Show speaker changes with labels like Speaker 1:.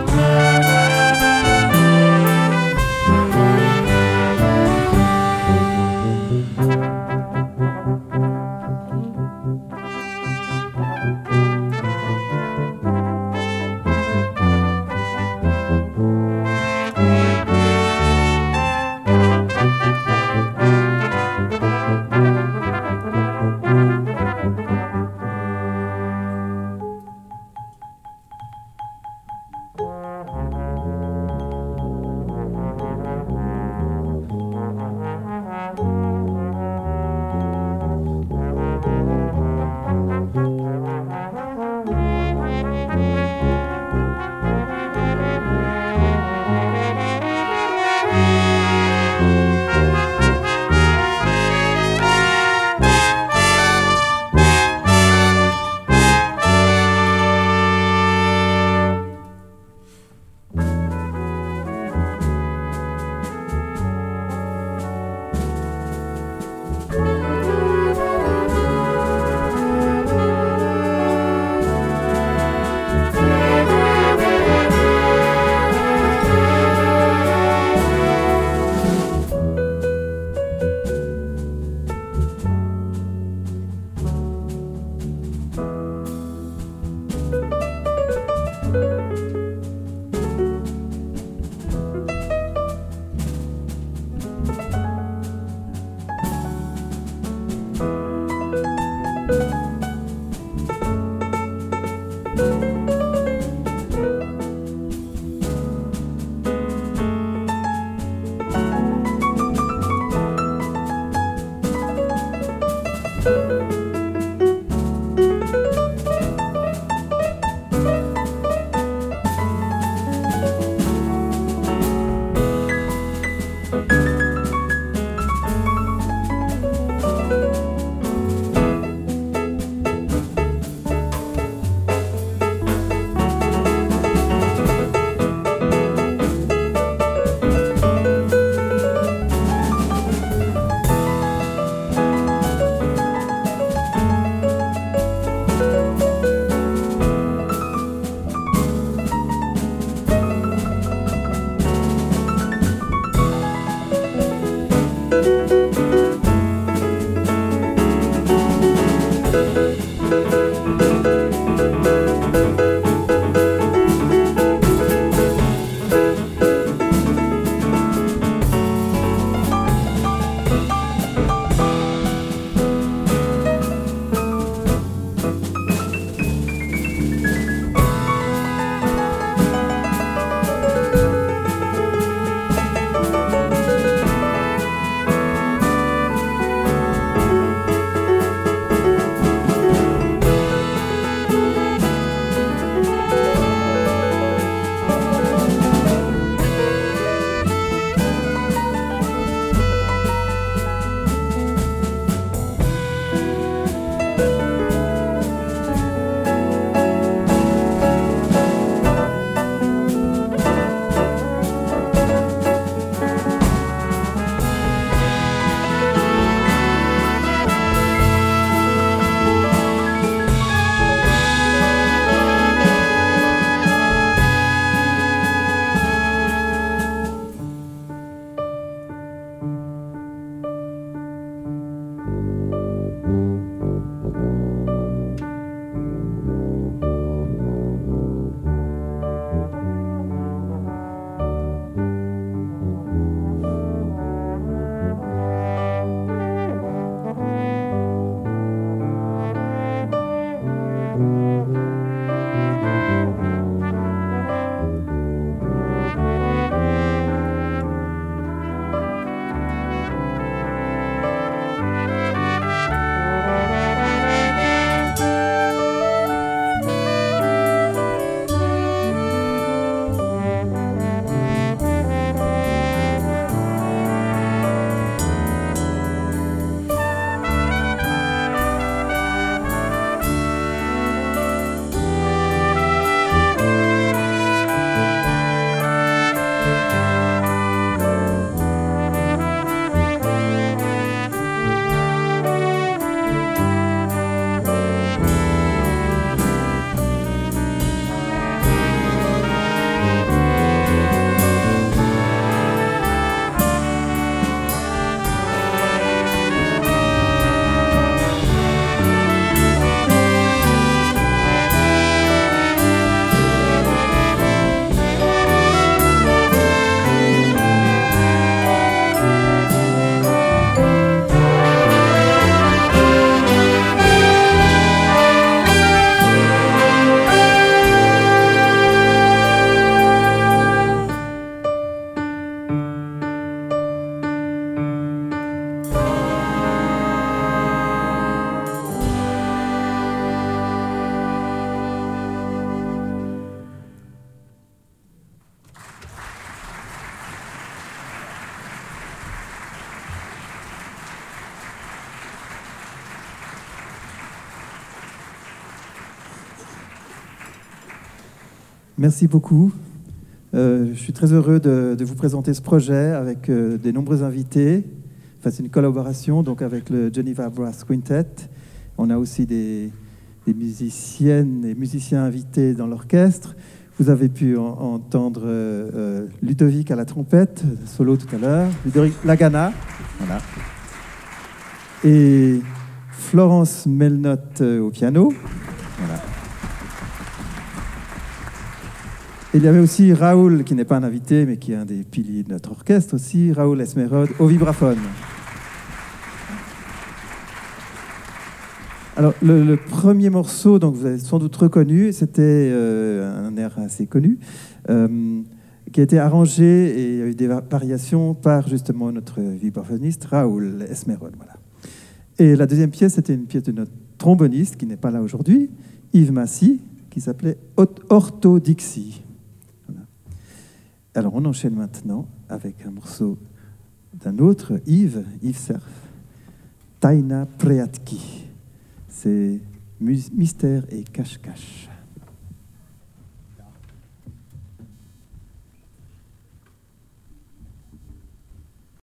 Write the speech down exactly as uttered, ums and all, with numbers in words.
Speaker 1: Thank Merci beaucoup. Euh, je suis très heureux de, de vous présenter ce projet avec euh, des nombreux invités. Enfin, c'est une collaboration donc avec le Geneva Brass Quintet. On a aussi des, des musiciennes et musiciens invités dans l'orchestre. Vous avez pu en, entendre euh, euh, Ludovic à la trompette, solo tout à l'heure, Ludovic Lagana, voilà. Et Florence Melnotte euh, au piano. Voilà. Il y avait aussi Raoul, qui n'est pas un invité, mais qui est un des piliers de notre orchestre aussi, Raoul Esmerod, au vibraphone. Alors, le, le premier morceau, donc vous avez sans doute reconnu, c'était euh, un air assez connu, euh, qui a été arrangé et il y a eu des variations par justement notre vibraphoniste Raoul Esmerod. Voilà. Et la deuxième pièce, c'était une pièce de notre tromboniste, qui n'est pas là aujourd'hui, Yves Massy, qui s'appelait Orthodixie. Alors, on enchaîne maintenant avec un morceau d'un autre, Yves, Yves Cerf, Taina Preatki. C'est Mystère et Cache-Cache.